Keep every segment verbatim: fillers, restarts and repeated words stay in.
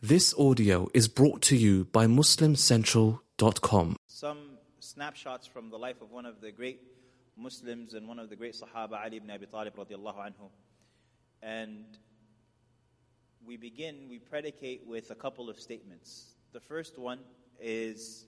This audio is brought to you by Muslim Central dot com. Some snapshots from the life of one of the great Muslims and one of the great Sahaba, Ali ibn Abi Talib radiallahu anhu. And we begin, we predicate with a couple of statements. The first one is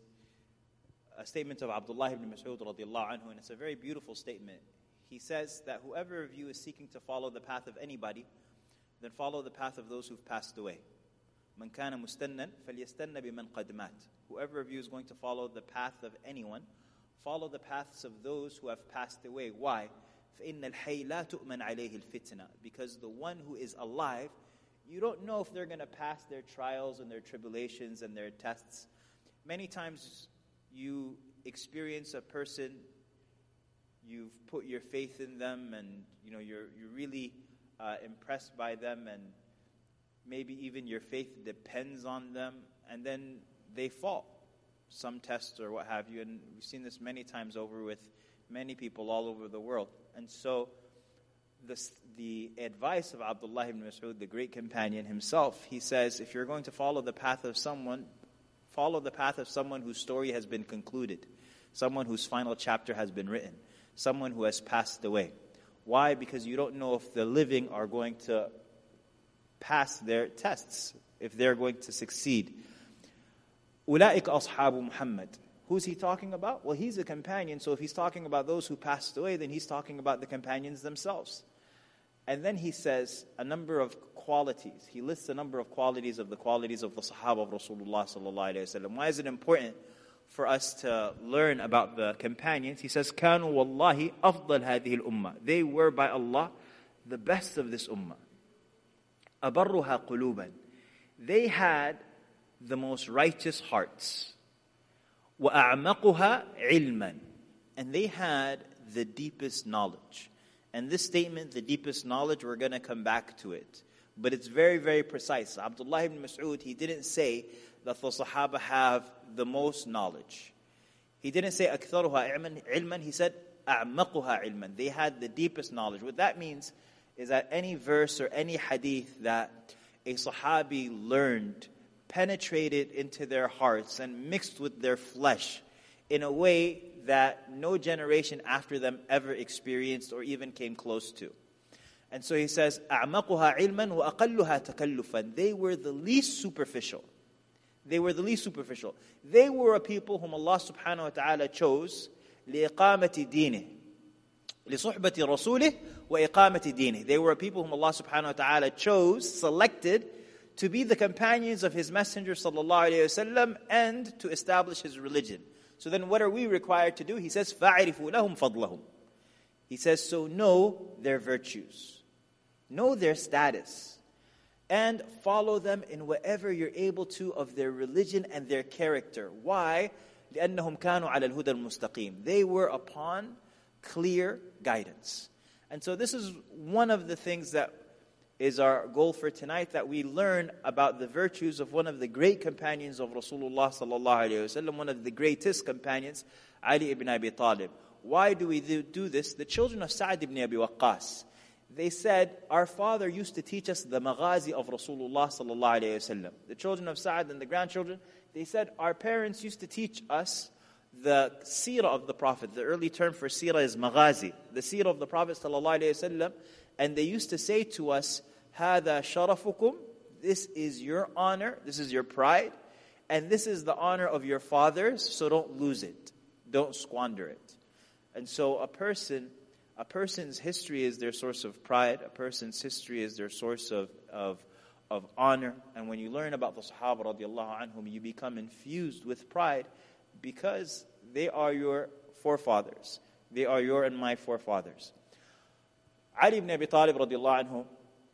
a statement of Abdullah ibn Mas'ud radiallahu anhu, and it's a very beautiful statement. He says that whoever of you is seeking to follow the path of anybody, then follow the path of those who've passed away. Man kana mustannan falyastanna biman qad mat. Whoever of you is going to follow the path of anyone, follow the paths of those who have passed away. Why? فَإِنَّ الْحَيْ لَا تُؤْمَنْ عَلَيْهِ الْفِتْنَةِ. Because the one who is alive, you don't know if they're going to pass their trials and their tribulations and their tests. Many times you experience a person, you've put your faith in them, and you know you're you're really uh, impressed by them, and maybe even your faith depends on them, and then they fall, some test or what have you. And we've seen this many times over with many people all over the world. And so this, the advice of Abdullah ibn Mas'ud, the great companion himself, he says, if you're going to follow the path of someone, follow the path of someone whose story has been concluded, someone whose final chapter has been written, someone who has passed away. Why? Because you don't know if the living are going to pass their tests, if they're going to succeed. أُولَٰئِكَ أَصْحَابُ Muhammad. Who's he talking about? Well, he's a companion, so if he's talking about those who passed away, then he's talking about the companions themselves. And then he says a number of qualities. He lists a number of qualities of the qualities of the Sahaba of Rasulullah sallallahu alayhi wa sallam. Why is it important for us to learn about the companions? He says, كَانُوا وَاللَّهِ أَفْضَلْ هَذِهِ الْأُمَّةِ. They were by Allah the best of this ummah. أَبَرُّهَا قُلُوبًا. They had the most righteous hearts. وَأَعْمَقُهَا عِلْمًا. And they had the deepest knowledge. And this statement, the deepest knowledge, we're going to come back to it. But it's very, very precise. Abdullah ibn Mas'ud, he didn't say that the Sahaba have the most knowledge. He didn't say أَكْثَرُهَا عِلْمًا. He said أَعْمَقُهَا عِلْمًا. They had the deepest knowledge. What that means is that any verse or any hadith that a Sahabi learned penetrated into their hearts and mixed with their flesh in a way that no generation after them ever experienced or even came close to. And so he says, أَعْمَقُهَا عِلْمًا وَأَقَلُّهَا تَكَلُّفًا. They were the least superficial. They were the least superficial. They were a people whom Allah subhanahu wa ta'ala chose لِإِقَامَةِ دِينِهِ لِصُحْبَةِ رَسُولِهِ وَإِقَامَةِ دِينِهِ. They were a people whom Allah subhanahu wa ta'ala chose, selected, to be the companions of His Messenger sallallahu alayhi wasallam and to establish His religion. So then what are we required to do? He says, فَاعْرِفُوا لَهُمْ فَضْلَهُمْ. He says, so know their virtues, know their status, and follow them in whatever you're able to of their religion and their character. Why? لِأَنَّهُمْ كَانُوا عَلَى الْهُدَى الْمُسْتَقِيمِ. They were upon clear guidance. And so this is one of the things that is our goal for tonight, that we learn about the virtues of one of the great companions of Rasulullah sallallahu alayhi wa sallam, one of the greatest companions, Ali ibn Abi Talib. Why do we do this? The children of Sa'd ibn Abi Waqqas, they said, our father used to teach us the maghazi of Rasulullah sallallahu alayhi wa sallam. The children of Sa'd and the grandchildren, they said, our parents used to teach us the seerah of the Prophet. The early term for seerah is maghazi, the seerah of the Prophet sallallahu alayhi wa sallam. And they used to say to us, هَذَا شَرَفُكُمْ. This is your honor, this is your pride, and this is the honor of your fathers, so don't lose it. Don't squander it. And so a person, a person's history is their source of pride, a person's history is their source of, of, of honor. And when you learn about the Sahaba radiallahu anhum, you become infused with pride because they are your forefathers. They are your and my forefathers. Ali ibn Abi Talib radiallahu anhu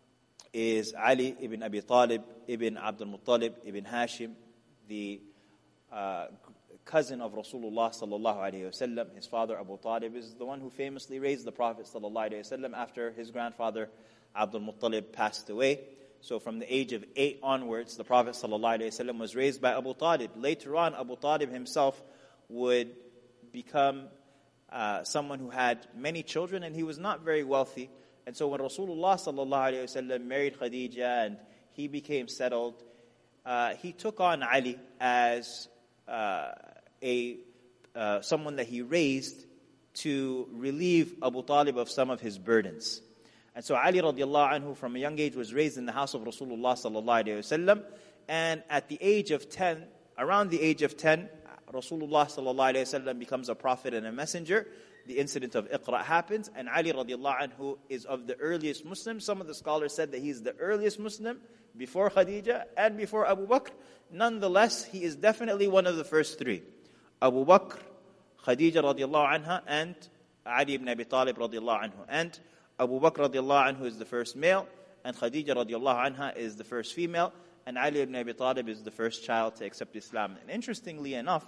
is Ali ibn Abi Talib ibn Abdul Muttalib ibn Hashim, the uh, cousin of Rasulullah sallallahu alayhi wa sallam. His father Abu Talib is the one who famously raised the Prophet sallallahu alayhi wa sallam after his grandfather Abdul Muttalib passed away. So from the age of eight onwards, the Prophet sallallahu alayhi wa sallam was raised by Abu Talib. Later on, Abu Talib himself would become uh, someone who had many children, and he was not very wealthy. And so when Rasulullah sallallahu alayhi wa sallam married Khadija and he became settled, uh, he took on Ali as uh, a uh, someone that he raised to relieve Abu Talib of some of his burdens. And so Ali radiallahu anhu from a young age was raised in the house of Rasulullah sallallahu alayhi wasallam. And at the age of ten, around the age of ten, Rasulullah sallallahu alayhi wasallam becomes a prophet and a messenger. The incident of Iqra happens, and Ali radiallahu anhu is of the earliest Muslims. Some of the scholars said that he's the earliest Muslim before Khadija and before Abu Bakr. Nonetheless, he is definitely one of the first three. Abu Bakr, Khadija radiallahu anha, and Ali ibn Abi Talib radiallahu anhu. And Abu Bakr radiallahu anhu is the first male, and Khadija radiallahu anha is the first female, and Ali ibn Abi Talib is the first child to accept Islam. And interestingly enough,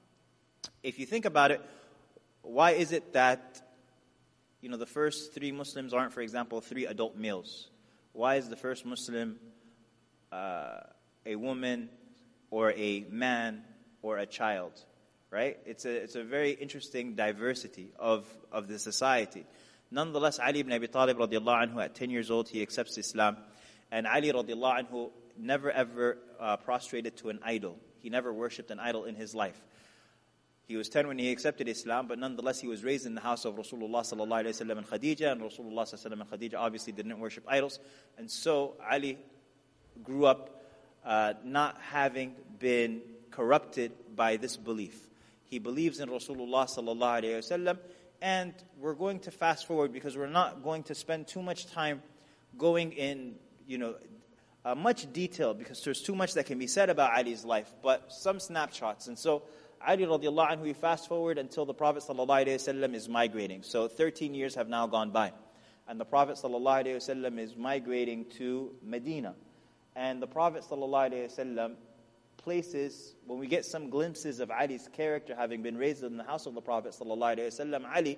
if you think about it, why is it that, you know, the first three Muslims aren't, for example, three adult males? Why is the first Muslim uh, a woman or a man or a child? Right? It's a it's a very interesting diversity of, of the society. Nonetheless, Ali ibn Abi Talib radiallahu anhu, at ten years old, he accepts Islam. And Ali radiallahu anhu never ever uh, prostrated to an idol. He never worshipped an idol in his life. He was ten when he accepted Islam, but nonetheless he was raised in the house of Rasulullah sallallahu alayhi wa sallam and Khadija, and Rasulullah sallallahu alayhi wa sallam and Khadija obviously didn't worship idols. And so Ali grew up uh, not having been corrupted by this belief. He believes in Rasulullah sallallahu alayhi wa sallam, and we're going to fast forward because we're not going to spend too much time going in, you know, uh, much detail, because there's too much that can be said about Ali's life, but some snapshots. And so Ali radiallahu anhu, we fast forward until the Prophet sallallahu alayhi wa sallam is migrating. So thirteen years have now gone by. And the Prophet sallallahu alayhi wa sallam is migrating to Medina. And the Prophet sallallahu alayhi wa sallam places, when we get some glimpses of Ali's character, having been raised in the house of the Prophet sallallahu alayhi wa sallam, Ali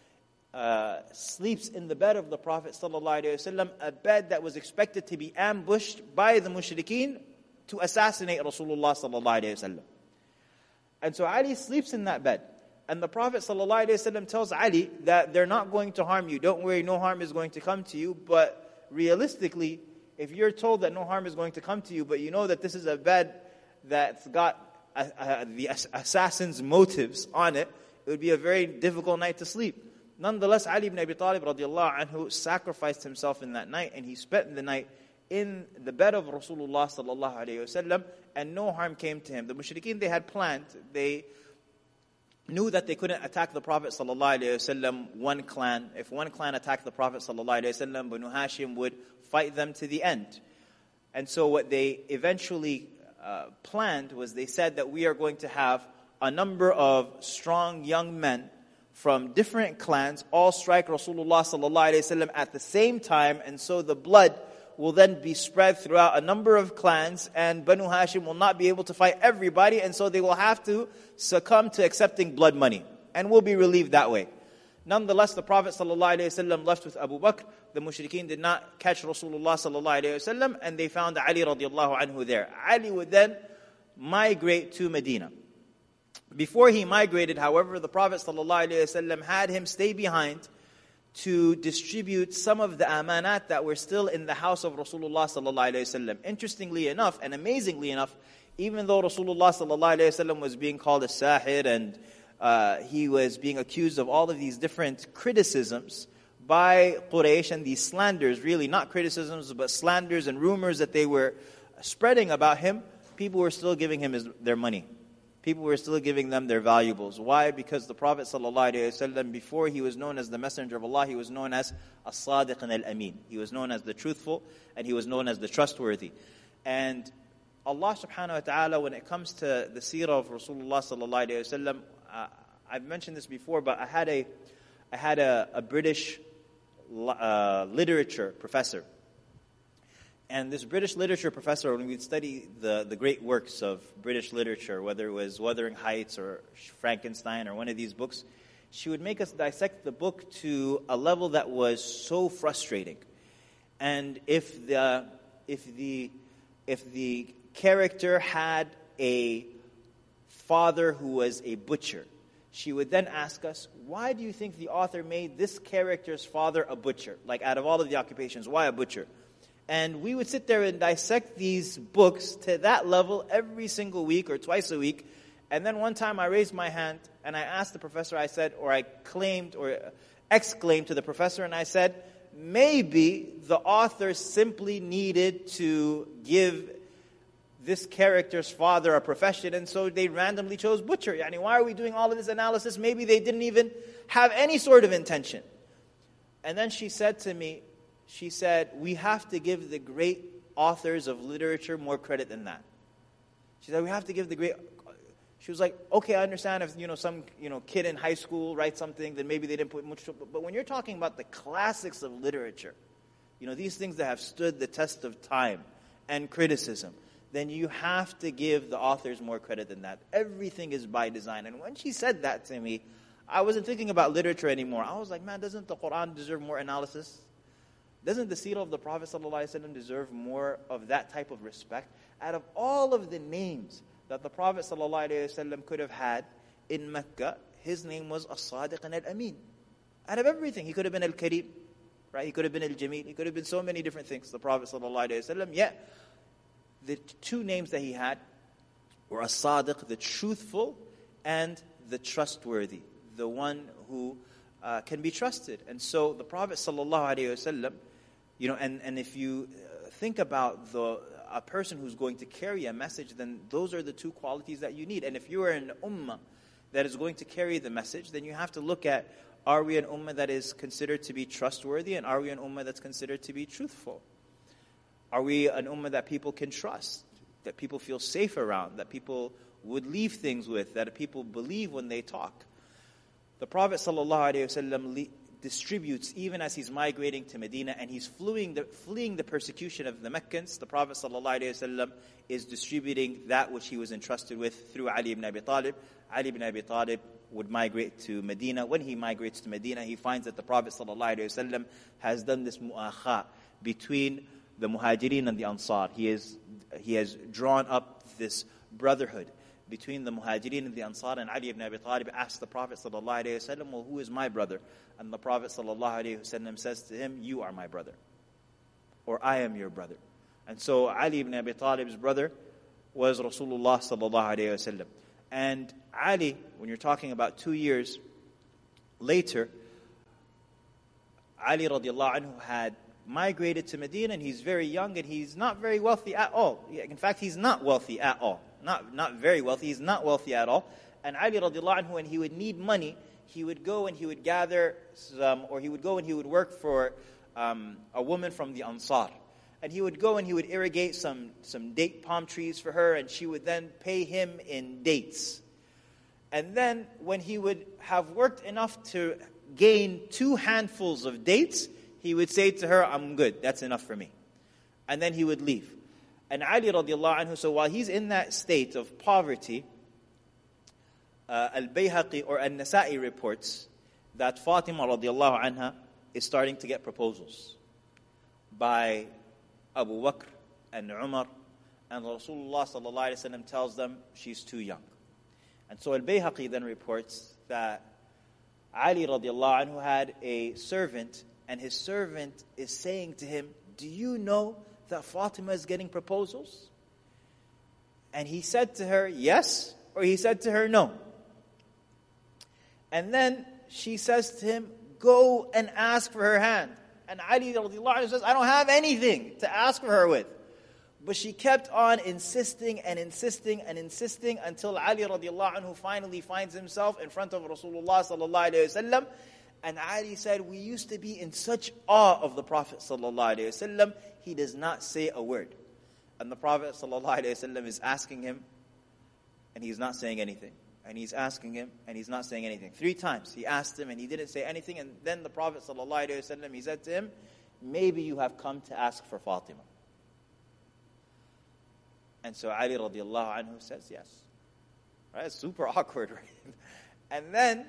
uh, sleeps in the bed of the Prophet sallallahu alayhi wa sallam, a bed that was expected to be ambushed by the mushrikeen to assassinate Rasulullah sallallahu alayhi wa sallam. And so Ali sleeps in that bed. And the Prophet ﷺ tells Ali that they're not going to harm you. Don't worry, no harm is going to come to you. But realistically, if you're told that no harm is going to come to you, but you know that this is a bed that's got uh, uh, the assassin's motives on it, it would be a very difficult night to sleep. Nonetheless, Ali ibn Abi Talib radiallahu anhu sacrificed himself in that night, and he spent the night in the bed of Rasulullah sallallahu alayhi wa sallam, and no harm came to him. The mushrikeen, they had planned, they knew that they couldn't attack the Prophet sallallahu alayhi wa sallam, one clan. If one clan attacked the Prophet sallallahu alayhi wa sallam, Banu Hashim would fight them to the end. And so what they eventually uh, planned was, they said that we are going to have a number of strong young men from different clans all strike Rasulullah sallallahu alayhi wa sallam at the same time, and so the blood will then be spread throughout a number of clans, and Banu Hashim will not be able to fight everybody, and so they will have to succumb to accepting blood money, and will be relieved that way. Nonetheless, the Prophet ﷺ left with Abu Bakr. The mushrikeen did not catch Rasulullah ﷺ, and they found Ali radiallahu anhu there. Ali would then migrate to Medina. Before he migrated, however, the Prophet ﷺ had him stay behind to distribute some of the amanat that were still in the house of Rasulullah sallallahu alayhi wasallam. Interestingly enough, and amazingly enough, even though Rasulullah sallallahu alayhi wasallam was being called a sahir, and uh, he was being accused of all of these different criticisms by Quraysh, and these slanders, really not criticisms, but slanders and rumors that they were spreading about him, people were still giving him his, their money. People were still giving them their valuables. Why? Because the Prophet ﷺ, before he was known as the Messenger of Allah, he was known as As-Sadiq and Al-Amin. He was known as the truthful, and he was known as the trustworthy. And Allah subhanahu wa ta'ala, when it comes to the seerah of Rasulullah ﷺ, uh, I've mentioned this before, but I had a, I had a, a British uh, literature professor. And this British literature professor, when we'd study the, the great works of British literature, whether it was Wuthering Heights or Frankenstein or one of these books, she would make us dissect the book to a level that was so frustrating. And if the if the if the character had a father who was a butcher, she would then ask us, why do you think the author made this character's father a butcher? Like, out of all of the occupations, why a butcher? And we would sit there and dissect these books to that level every single week or twice a week. And then one time I raised my hand and I asked the professor, I said, or I claimed or exclaimed to the professor, and I said, maybe the author simply needed to give this character's father a profession, and so they randomly chose butcher. Yani, why are we doing all of this analysis? Maybe they didn't even have any sort of intention. And then she said to me, she said, we have to give the great authors of literature more credit than that. She said, we have to give the great... She was like, okay, I understand if, you know, some, you know, kid in high school writes something, then maybe they didn't put much... But when you're talking about the classics of literature, you know, these things that have stood the test of time and criticism, then you have to give the authors more credit than that. Everything is by design. And when she said that to me, I wasn't thinking about literature anymore. I was like, man, doesn't the Quran deserve more analysis? Doesn't the seerah of the Prophet ﷺ deserve more of that type of respect? Out of all of the names that the Prophet ﷺ could have had in Mecca, his name was As-Sadiq and Al-Amin. Out of everything, he could have been Al-Kareem, right? He could have been Al-Jameel. He could have been so many different things, the Prophet ﷺ. Yet, the two names that he had were As-Sadiq, the truthful, and the trustworthy, the one who uh, can be trusted. And so the Prophet ﷺ, you know, and, and if you think about the a person who's going to carry a message, then those are the two qualities that you need. And if you are an ummah that is going to carry the message, then you have to look at, are we an ummah that is considered to be trustworthy, and are we an ummah that's considered to be truthful? Are we an ummah that people can trust, that people feel safe around, that people would leave things with, that people believe when they talk? The Prophet ﷺ distributes, even as he's migrating to Medina and he's fleeing the, fleeing the persecution of the Meccans, the Prophet ﷺ is distributing that which he was entrusted with through Ali ibn Abi Talib. Ali ibn Abi Talib would migrate to Medina. When he migrates to Medina, he finds that the Prophet ﷺ has done this mu'akha between the Muhajirin and the Ansar. He, is, he has drawn up this brotherhood between the Muhajirin and the Ansar, and Ali ibn Abi Talib asked the Prophet ﷺ, well, who is my brother? And the Prophet ﷺ says to him, you are my brother, or I am your brother. And so Ali ibn Abi Talib's brother was Rasulullah ﷺ. And Ali, when you're talking about two years later, Ali radiallahu anhu had migrated to Medina, and he's very young, and he's not very wealthy at all. In fact, he's not wealthy at all. Not, not very wealthy, he's not wealthy at all. And Ali radiallahu anhu, when he would need money, he would go and he would gather some, or he would go and he would work for um, a woman from the Ansar. And he would go and he would irrigate some, some date palm trees for her, and she would then pay him in dates. And then when he would have worked enough to gain two handfuls of dates, he would say to her, I'm good, that's enough for me. And then he would leave. And Ali radiallahu anhu, so while he's in that state of poverty, uh, Al-Bayhaqi or Al-Nasa'i reports that Fatima radiallahu anha is starting to get proposals by Abu Bakr and Umar, and Rasulullah sallallahu alaihi wasallam tells them she's too young. And so Al-Bayhaqi then reports that Ali radiallahu anhu had a servant, and his servant is saying to him, do you know that Fatima is getting proposals? And he said to her, yes, or he said to her, no. And then she says to him, go and ask for her hand. And Ali radiallahu anhu says, I don't have anything to ask for her with. But she kept on insisting and insisting and insisting until Ali radiallahu anhu finally finds himself in front of Rasulullah sallallahu alayhi wasallam. And Ali said, we used to be in such awe of the Prophet sallallahu alayhi wasallam, he does not say a word. And the Prophet sallallahu alayhi wasallam is asking him, and he's not saying anything. And he's asking him, and he's not saying anything. Three times he asked him, and he didn't say anything. And then the Prophet sallallahu alayhi wasallam, he said to him, maybe you have come to ask for Fatima. And so Ali radiallahu anhu says yes. Right? It's super awkward, right? And then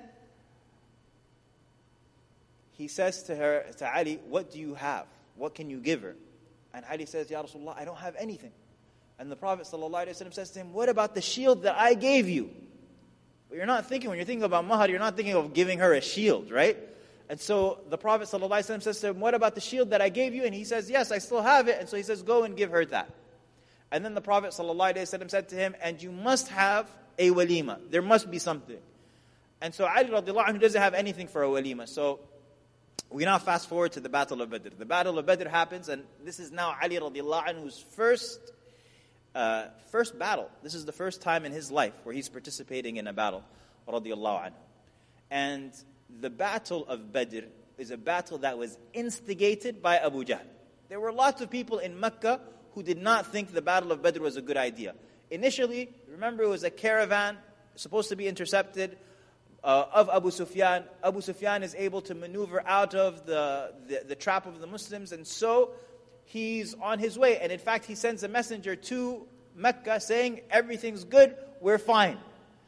he says to her, to Ali, what do you have? What can you give her? And Ali says, Ya Rasulullah, I don't have anything. And the Prophet ﷺ says to him, what about the shield that I gave you? But you're not thinking, when you're thinking about mahar, you're not thinking of giving her a shield, right? And so the Prophet ﷺ says to him, what about the shield that I gave you? And he says, yes, I still have it. And so he says, go and give her that. And then the Prophet ﷺ said to him, and you must have a walima. There must be something. And so Ali radiallahu anhu doesn't have anything for a walima. So we now fast forward to the Battle of Badr. The Battle of Badr happens, and this is now Ali radiallahu anhu's first, uh, first battle. This is the first time in his life where he's participating in a battle, radiallahu anhu. And the Battle of Badr is a battle that was instigated by Abu Jahl. There were lots of people in Mecca who did not think the Battle of Badr was a good idea. Initially, remember, it was a caravan supposed to be intercepted uh, of Abu Sufyan. Abu Sufyan is able to maneuver out of the, the, the trap of the Muslims, and so he's on his way. And in fact, he sends a messenger to Mecca saying, everything's good, we're fine.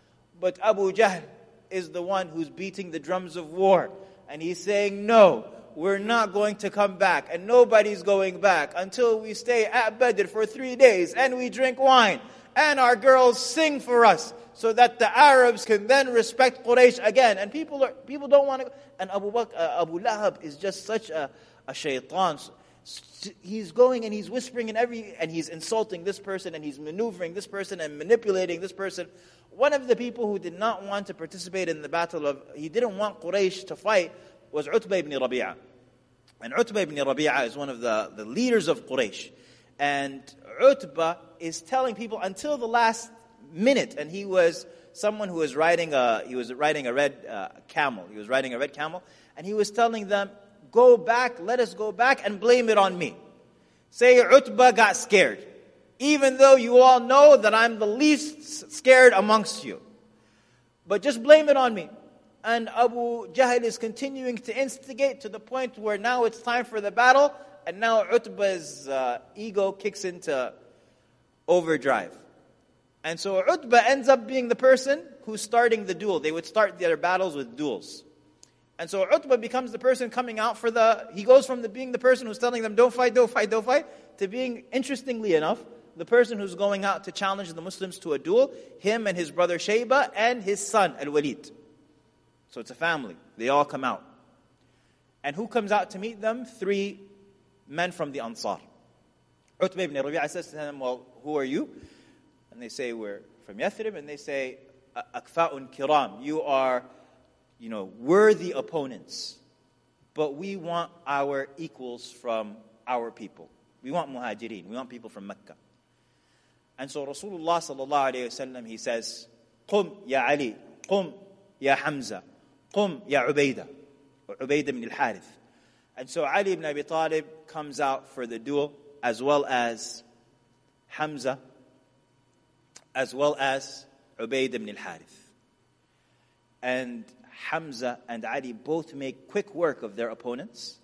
But Abu Jahl is the one who's beating the drums of war. And he's saying, no, we're not going to come back. And nobody's going back until we stay at Badr for three days and we drink wine. And our girls sing for us so that the Arabs can then respect Quraysh again. And people are people don't want to. And Abu Bakr, uh, Abu Lahab is just such a, a shaitan. He's going and he's whispering in every, and he's insulting this person, and he's maneuvering this person and manipulating this person. One of the people who did not want to participate in the battle of, he didn't want Quraysh to fight, was Utbah ibn Rabi'ah. And Utbah ibn Rabi'ah is one of the, the leaders of Quraysh. And Utbah is telling people until the last minute, and he was someone who was riding a, he was riding a red uh, camel. He was riding a red camel, and he was telling them, go back, let us go back and blame it on me. Say Utbah got scared, even though you all know that I'm the least scared amongst you. But just blame it on me. And Abu Jahl is continuing to instigate to the point where now it's time for the battle, and now Utbah's uh, ego kicks into overdrive. And so Utbah ends up being the person who's starting the duel. They would start their battles with duels. And so Utbah becomes the person coming out for the, he goes from the, being the person who's telling them, don't fight, don't fight, don't fight, to being, interestingly enough, the person who's going out to challenge the Muslims to a duel, him and his brother Shayba and his son Al-Walid. So it's a family. They all come out. And who comes out to meet them? Three men from the Ansar. Utbah ibn Rabi'ah says to them, well, who are you? And they say, we're from Yathrib. And they say, Akfa'un kiram, you are, you know, worthy opponents. But we want our equals from our people. We want muhajirin. We want people from Mecca. And so Rasulullah sallallahu alayhi wa sallam, he says, Qum ya Ali, Qum ya Hamza, Qum ya Ubaidah, or Ubaidah ibn al-Harith. And so Ali ibn Abi Talib comes out for the duel, as well as Hamza, as well as Ubaidah ibn al-Harith. And Hamza and Ali both make quick work of their opponents.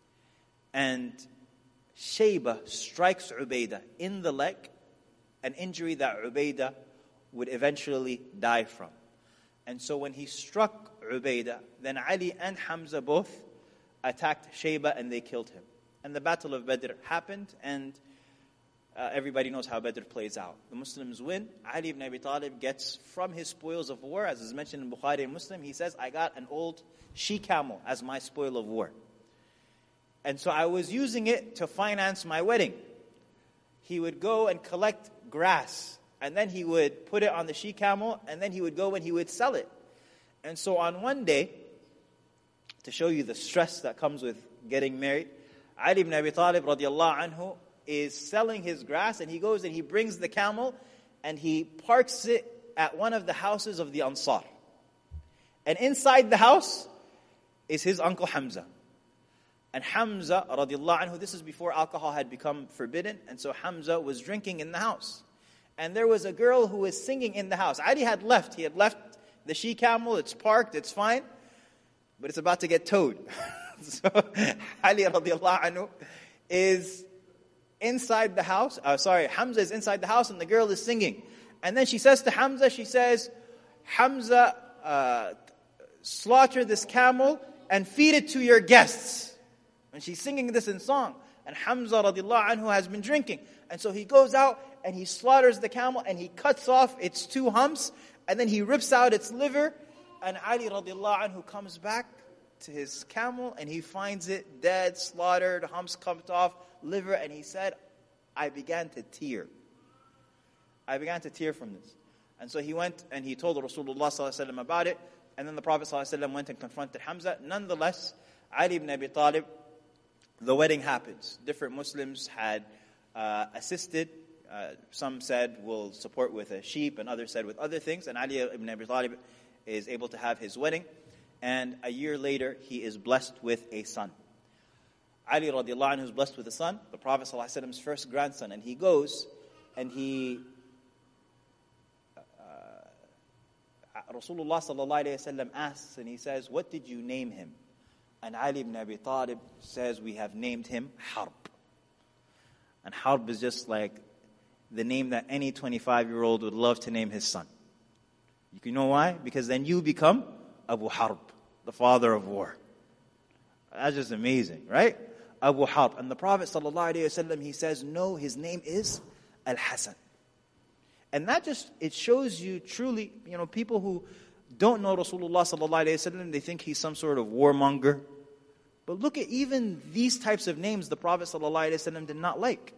And Shayba strikes Ubaidah in the leg, an injury that Ubaidah would eventually die from. And so when he struck Ubaidah, then Ali and Hamza both attacked Shayba and they killed him. And the Battle of Badr happened, and uh, everybody knows how Badr plays out. The Muslims win. Ali ibn Abi Talib gets from his spoils of war, as is mentioned in Bukhari and Muslim, he says, I got an old she-camel as my spoil of war. And so I was using it to finance my wedding. He would go and collect grass, and then he would put it on the she-camel, and then he would go and he would sell it. And so on one day, to show you the stress that comes with getting married, Ali ibn Abi Talib radiallahu anhu is selling his grass, and he goes and he brings the camel and he parks it at one of the houses of the Ansar. And inside the house is his uncle Hamza. And Hamza radiallahu anhu, this is before alcohol had become forbidden, and so Hamza was drinking in the house. And there was a girl who was singing in the house. Ali had left. He had left the she-camel. It's parked. It's fine. But it's about to get towed. So Ali radiallahu anhu is inside the house. Uh, sorry, Hamza is inside the house and the girl is singing. And then she says to Hamza, she says, Hamza, uh, slaughter this camel and feed it to your guests. And she's singing this in song. And Hamza radiallahu anhu has been drinking. And so he goes out and he slaughters the camel and he cuts off its two humps. And then he rips out its liver. And Ali radiallahu anhu comes back to his camel and he finds it dead, slaughtered, humps cut off, liver, and he said, I began to tear. I began to tear from this. And so he went and he told Rasulullah sallallahu alaihi wasallam about it, and then the Prophet sallallahu alaihi wasallam went and confronted Hamza. Nonetheless, Ali ibn Abi Talib, the wedding happens. Different Muslims had uh, assisted. Uh, some said we'll support with a sheep, and others said with other things. And Ali ibn Abi Talib is able to have his wedding. And a year later, he is blessed with a son. Ali radiallahu anhu is blessed with a son, the Prophet sallallahu alaihi wasallam's first grandson. And he goes and he, uh, Rasulullah sallallahu alaihi wasallam asks and he says, what did you name him? And Ali ibn Abi Talib says, we have named him Harb. And Harb is just like the name that any twenty-five-year-old would love to name his son. You know why? Because then you become Abu Harb, the father of war. That's just amazing, right? Abu Harb. And the Prophet ﷺ, he says, no, his name is Al-Hasan. And that just, it shows you truly, you know, people who don't know Rasulullah ﷺ, they think he's some sort of warmonger. But look at even these types of names the Prophet ﷺ did not like.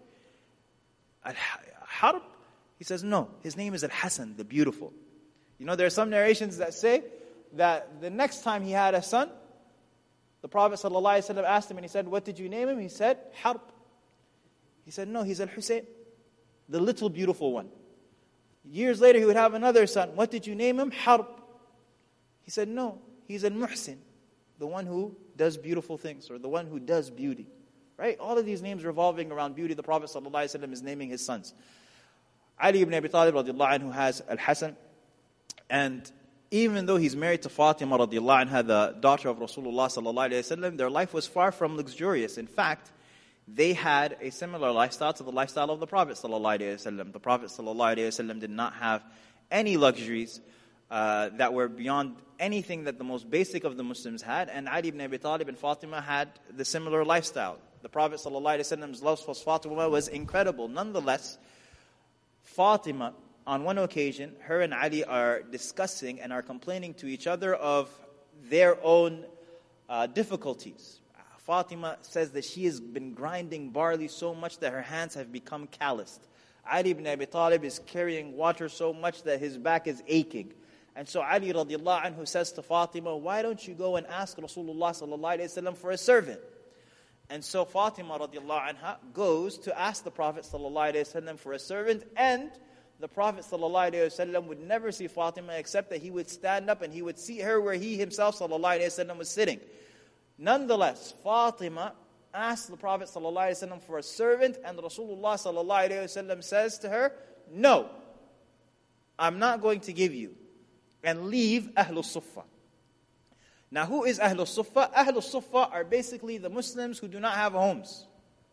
Al-Harb, he says, no, his name is Al-Hasan, the beautiful. You know, there are some narrations that say that the next time he had a son, the Prophet ﷺ asked him and he said, what did you name him? He said, Harb. He said, no, he's Al-Husayn, the little beautiful one. Years later, he would have another son. What did you name him? Harb. He said, no, he's Al-Muhsin, the one who does beautiful things, or the one who does beauty. Right? All of these names revolving around beauty, the Prophet ﷺ is naming his sons. Ali ibn Abi Talib radiallahu anhu has Al-Hasan, and even though he's married to Fatima radiallahu anha, the daughter of Rasulullah sallallahu alaihi wasallam, their life was far from luxurious. In fact, they had a similar lifestyle to the lifestyle of the Prophet sallallahu alaihi wasallam. The Prophet sallallahu alaihi wasallam did not have any luxuries uh, that were beyond anything that the most basic of the Muslims had, and Ali ibn Abi Talib and Fatima had the similar lifestyle. The Prophet sallallahu alaihi wasallam's love for Fatima was incredible. Nonetheless, Fatima, on one occasion, her and Ali are discussing and are complaining to each other of their own uh, difficulties. Fatima says that she has been grinding barley so much that her hands have become calloused. Ali ibn Abi Talib is carrying water so much that his back is aching. And so Ali radiallahu anhu says to Fatima, why don't you go and ask Rasulullah sallallahu alayhi wa sallam for a servant? And so Fatima radiallahu anha goes to ask the Prophet sallallahu alayhi wa sallam for a servant, and the Prophet ﷺ would never see Fatima except that he would stand up and he would see her where he himself ﷺ was sitting. Nonetheless, Fatima asked the Prophet ﷺ for a servant, and Rasulullah ﷺ says to her, no, I'm not going to give you, and leave Ahlul Suffah. Now, who is Ahlul Suffah? Ahlul Suffah are basically the Muslims who do not have homes.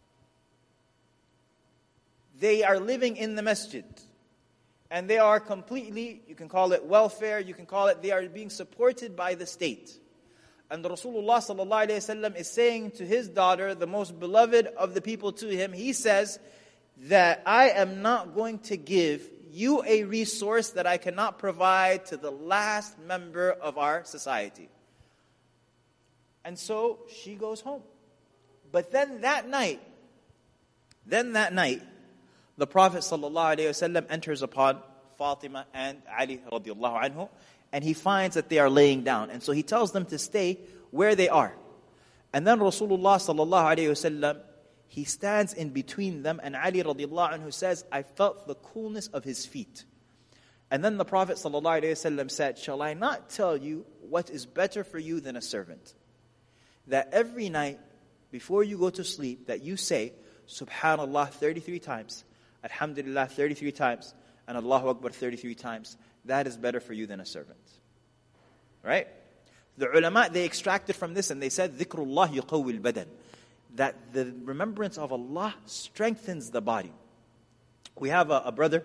They are living in the masjid. And they are completely, you can call it welfare, you can call it, they are being supported by the state. And Rasulullah sallallahu alayhi wa sallam is saying to his daughter, the most beloved of the people to him, he says that I am not going to give you a resource that I cannot provide to the last member of our society. And so she goes home. But then that night, then that night, the Prophet ﷺ enters upon Fatima and Ali radiallahu anhu, and he finds that they are laying down. And so he tells them to stay where they are. And then Rasulullah ﷺ, he stands in between them, and Ali radiallahu anhu says, I felt the coolness of his feet. And then the Prophet ﷺ said, shall I not tell you what is better for you than a servant? That every night, before you go to sleep, that you say, Subhanallah thirty-three times, Alhamdulillah thirty-three times, and Allahu Akbar thirty-three times. That is better for you than a servant. Right? The ulama, they extracted from this and they said, Dhikrullah yuqawwi al-badan. That the remembrance of Allah strengthens the body. We have a, a brother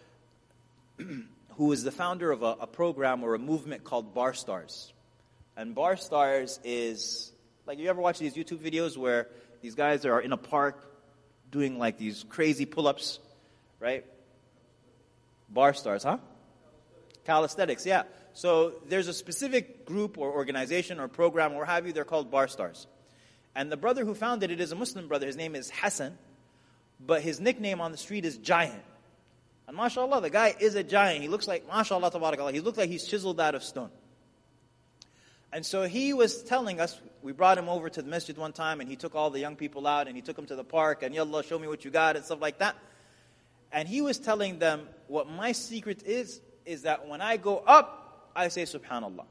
who is the founder of a, a program or a movement called Bar Stars. And Bar Stars is, like, you ever watch these YouTube videos where these guys are in a park doing like these crazy pull-ups, right? Bar Stars, huh? Calisthenics, yeah. so there's a specific group or organization or program or have you, they're called Bar Stars. And the brother who founded it is a Muslim brother. His name is Hassan, but his nickname on the street is Giant. And mashallah, the guy is a giant. He looks like, mashallah, tabarakallah, he looks like he's chiseled out of stone. And so he was telling us, we brought him over to the masjid one time, and he took all the young people out, and he took them to the park, and yallah, show me what you got, and stuff like that. And he was telling them, what my secret is, is that when I go up, I say subhanallah.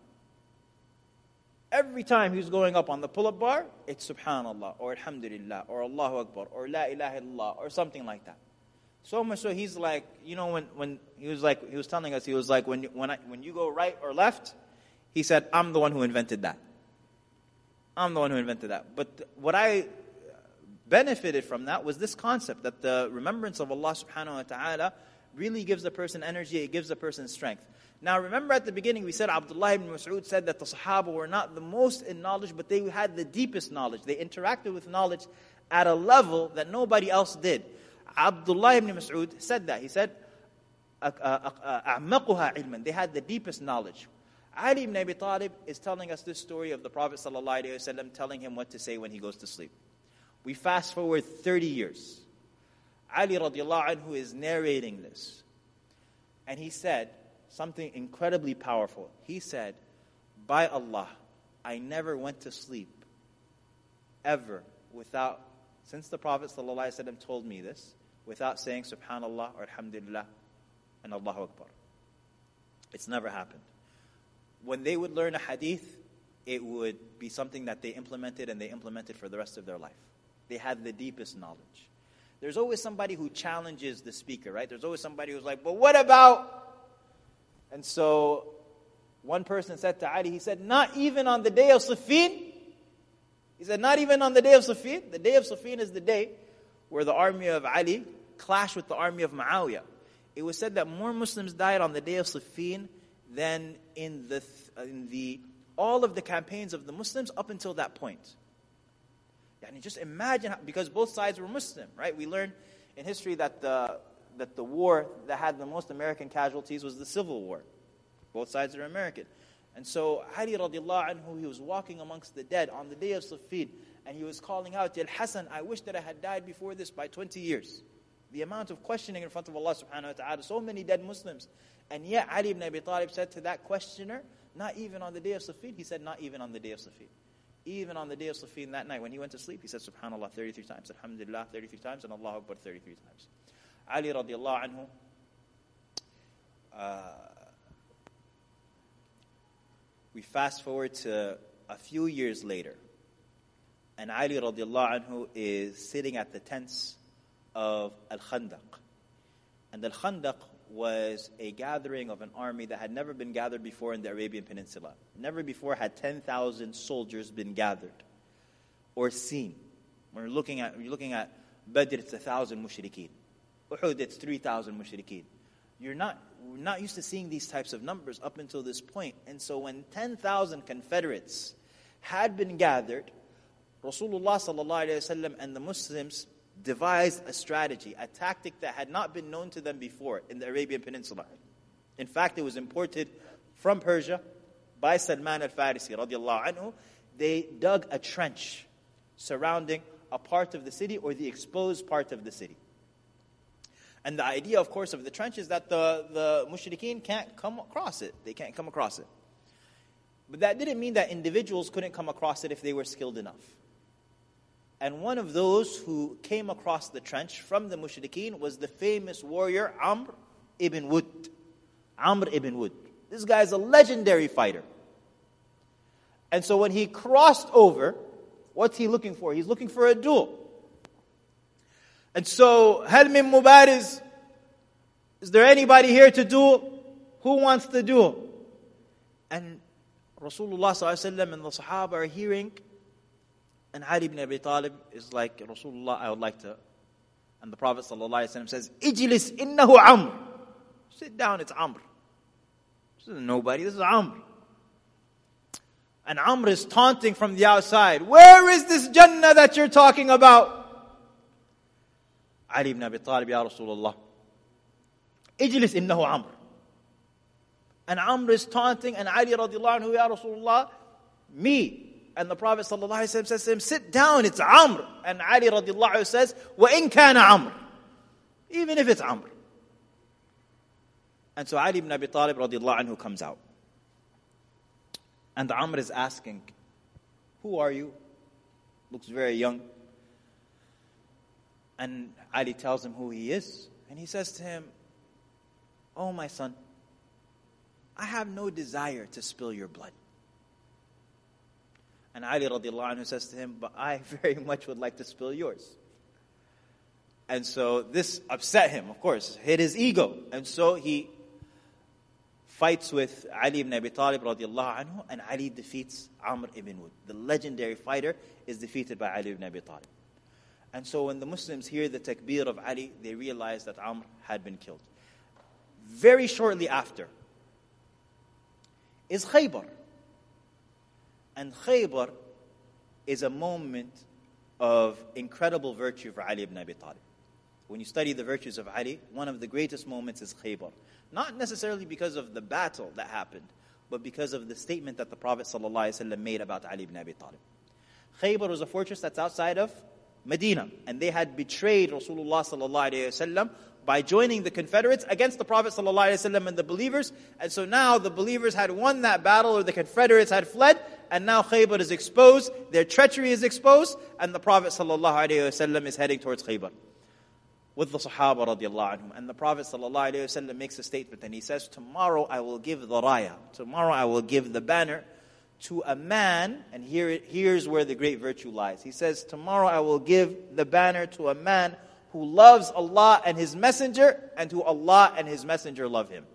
Every time he's going up on the pull-up bar, it's subhanallah, or alhamdulillah, or Allahu Akbar, or la ilaha illallah, or something like that. So much so he's like, you know, when, when he was like, he was telling us, he was like, when, when, I, when you go right or left, he said, I'm the one who invented that. I'm the one who invented that. But what I benefited from that was this concept, that the remembrance of Allah subhanahu wa ta'ala really gives a person energy, it gives a person strength. Now remember at the beginning we said, Abdullah ibn Mas'ud said that the Sahaba were not the most in knowledge, but they had the deepest knowledge. They interacted with knowledge at a level that nobody else did. Abdullah ibn Mas'ud said that. He said, أَعْمَقُهَا عِلْمًا. They had the deepest knowledge. Ali ibn Abi Talib is telling us this story of the Prophet ﷺ telling him what to say when he goes to sleep. We fast forward thirty years. Ali radiallahu anhu is narrating this. And he said something incredibly powerful. He said, by Allah, I never went to sleep ever without, since the Prophet ﷺ told me this, without saying subhanallah or alhamdulillah and Allahu Akbar. It's never happened. When they would learn a hadith, it would be something that they implemented and they implemented for the rest of their life. They had the deepest knowledge. There's always somebody who challenges the speaker, right? There's always somebody who's like, but what about? And so one person said to Ali, he said, not even on the day of Siffin. He said, not even on the day of Siffin. The day of Siffin is the day where the army of Ali clashed with the army of Muawiyah. It was said that more Muslims died on the day of Siffin than in the in the all of the campaigns of the Muslims up until that point. Yani just imagine, how, because both sides were Muslim, right? We learned in history that the that the war that had the most American casualties was the Civil War. Both sides are American. And so Ali radiallahu anhu, he was walking amongst the dead on the day of Siffin, and he was calling out, Ya Hassan, I wish that I had died before this by twenty years. The amount of questioning in front of Allah subhanahu wa ta'ala, so many dead Muslims. And yet Ali ibn Abi Talib said to that questioner, not even on the day of Siffin, he said, not even on the day of Siffin. Even on the day of Siffin that night, when he went to sleep, he said, subhanallah thirty-three times, alhamdulillah thirty-three times, and Allahu Akbar thirty-three times. Ali radiallahu anhu, uh, we fast forward to a few years later, and Ali radiallahu anhu is sitting at the tents of Al-Khandaq. And Al-Khandaq was a gathering of an army that had never been gathered before in the Arabian Peninsula. Never before had ten thousand soldiers been gathered or seen. When you're looking at, you're looking at Badr, it's one thousand mushrikeen. Uhud, it's three thousand mushrikeen. You're not, we're not used to seeing these types of numbers up until this point. And so when ten thousand Confederates had been gathered, Rasulullah sallallahu alayhi wa sallam and the Muslims devised a strategy, a tactic that had not been known to them before in the Arabian Peninsula. In fact, it was imported from Persia by Salman al-Farisi radiallahu anhu. They dug a trench surrounding a part of the city or the exposed part of the city. And the idea, of course, of the trench is that the, the mushrikeen can't come across it. They can't come across it. But that didn't mean that individuals couldn't come across it if they were skilled enough. And one of those who came across the trench from the mushrikeen was the famous warrior Amr ibn Wood. Amr ibn Wood. This guy is a legendary fighter. And so when he crossed over, what's he looking for? He's looking for a duel. And so, Hal min Mubariz, is there anybody here to duel? Who wants to duel? And Rasulullah sallallahu alaihi wasallam and the Sahaba are hearing. And Ali ibn Abi Talib is like, Rasulullah, I would like to. And the Prophet ﷺ says, Ijlis innahu Amr. Sit down, it's Amr. This is nobody, this is Amr. And Amr is taunting from the outside. Where is this Jannah that you're talking about? Ali ibn Abi Talib, Ya Rasulullah. Ijlis innahu Amr. And Amr is taunting, and Ali radiallahu anhu, Ya Rasulullah, me. And the Prophet sallallahu alayhi wa sallam says to him, sit down, it's Amr. And Ali radiallahu anhu says, وَإِن كَانَ Amr. Even if it's Amr. And so Ali ibn Abi Talib radiallahu anhu comes out. And Amr is asking, who are you? Looks very young. And Ali tells him who he is. And he says to him, oh my son, I have no desire to spill your blood. And Ali radiallahu anhu says to him, but I very much would like to spill yours. And so this upset him, of course, hit his ego. And so he fights with Ali ibn Abi Talib radiallahu anhu, and Ali defeats Amr ibn Wud. The legendary fighter is defeated by Ali ibn Abi Talib. And so when the Muslims hear the takbir of Ali, they realize that Amr had been killed. Very shortly after is Khaybar. And Khaybar is a moment of incredible virtue for Ali ibn Abi Talib. When you study the virtues of Ali, one of the greatest moments is Khaybar. Not necessarily because of the battle that happened, but because of the statement that the Prophet ﷺ made about Ali ibn Abi Talib. Khaybar was a fortress that's outside of Medina, and they had betrayed Rasulullah ﷺ by joining the Confederates against the Prophet ﷺ and the believers. And so now the believers had won that battle, or the Confederates had fled, and now Khaybar is exposed, their treachery is exposed, and the Prophet ﷺ is heading towards Khaybar with the Sahaba radiallahu anhum. And the Prophet ﷺ makes a statement, and he says, tomorrow I will give the raya, tomorrow I will give the banner to a man, and here, here's where the great virtue lies. He says, tomorrow I will give the banner to a man who loves Allah and His Messenger, and who Allah and His Messenger love him.